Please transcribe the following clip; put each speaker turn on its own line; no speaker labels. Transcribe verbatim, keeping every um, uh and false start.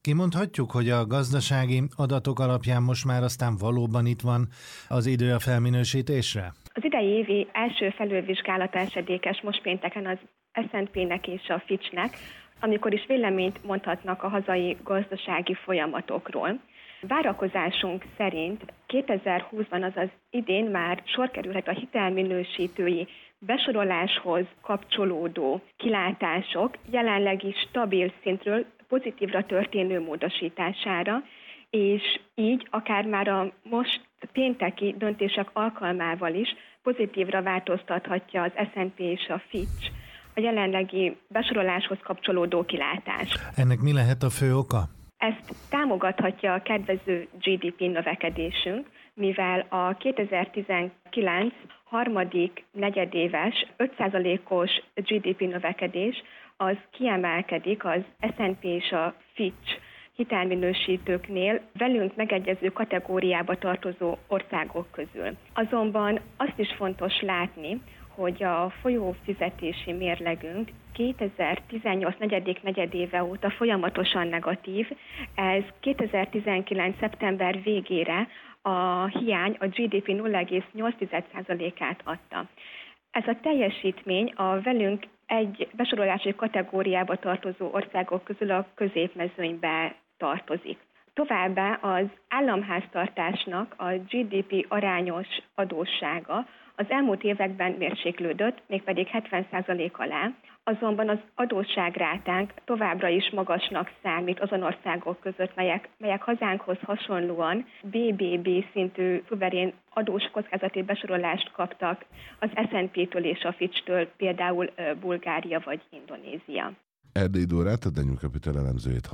Kimondhatjuk, hogy a gazdasági adatok alapján most már aztán valóban itt van az idő a felminősítésre?
Az idei évi első felülvizsgálata esedékes most pénteken az es and pé-nek és a Fitchnek, amikor is véleményt mondhatnak a hazai gazdasági folyamatokról. Várakozásunk szerint kétezer-húszban, azaz idén már sor kerülhet a hitelminősítői besoroláshoz kapcsolódó kilátások jelenlegi stabil szintről pozitívra történő módosítására, és így akár már a most pénteki döntések alkalmával is pozitívra változtathatja az es and pé és a Fitch a jelenlegi besoroláshoz kapcsolódó kilátást.
Ennek mi lehet a fő oka?
Ezt támogathatja a kedvező gé dé pé növekedésünk, mivel a kétezer-tizenkilenc harmadik negyedéves öt százalékos gé dé pé növekedés az kiemelkedik az es and pé és a Fitch hitelminősítőknél velünk megegyező kategóriába tartozó országok közül. Azonban azt is fontos látni, hogy a folyófizetési mérlegünk kétezer-tizennyolc negyedik negyedéve óta folyamatosan negatív, ez kétezer-tizenkilenc szeptember végére a hiány a gé dé pé nulla egész nyolc százalékát adta. Ez a teljesítmény a velünk egy besorolási kategóriába tartozó országok közül a középmezőnybe tartozik. Továbbá az államháztartásnak a gé dé pé arányos adóssága az elmúlt években mérséklődött, mégpedig hetven százalék alá, azonban az adósságrátánk továbbra is magasnak számít azon országok között, melyek, melyek hazánkhoz hasonlóan bé bé bé szintű szuverén adós kockázati besorolást kaptak az es and pé-től és a Fitch-től, például Bulgária vagy Indonézia.
Erdélyi Dórát, a Denyul Capital elemzőjét